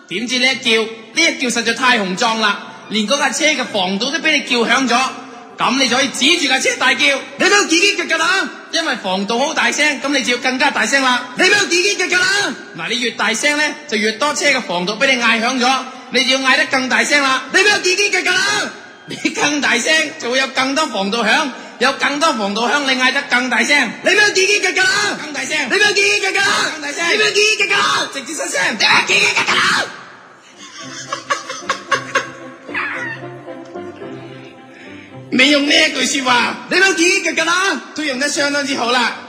點知呢一叫實在太雄壯啦，連嗰架車嘅防盜都俾你叫響咗，咁你就可以指住架車大叫， 你俾我自己腳㗎啦！ 因為防盜好大聲，咁你就要更加大聲啦。 你俾我自己腳㗎啦！ 嗱，你越大聲咧，就越多車嘅防盜俾你嗌響咗，你就要嗌得更大聲啦。 你俾我自己腳㗎啦！ 你更大聲就會有更多防盜響，有更多防盜響，你嗌得更大聲。 你俾我自己腳㗎啦！ 更大聲！ 你俾我自己腳㗎啦！ 更大聲！ 你俾我自己腳㗎啦！ 直接失聲！ 你俾我自己腳㗎啦！ 你用呢一句說話， 你俾我自己腳㗎啦！ 都用得相當之好啦。